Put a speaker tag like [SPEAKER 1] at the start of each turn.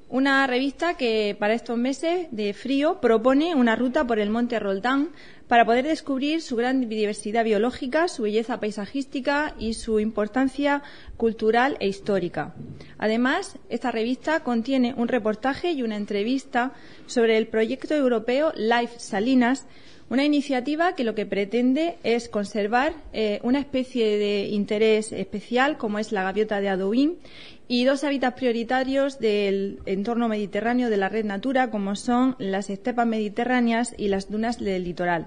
[SPEAKER 1] una revista que para estos meses de frío propone una ruta por el Monte Roldán para poder descubrir su gran diversidad biológica, su belleza paisajística y su importancia cultural e histórica. Además, esta revista contiene un reportaje y una entrevista sobre el proyecto europeo Life Salinas, una iniciativa que lo que pretende es conservar una especie de interés especial como es la gaviota de Adoín y dos hábitats prioritarios del entorno mediterráneo de la Red Natura como son las estepas mediterráneas y las dunas del litoral.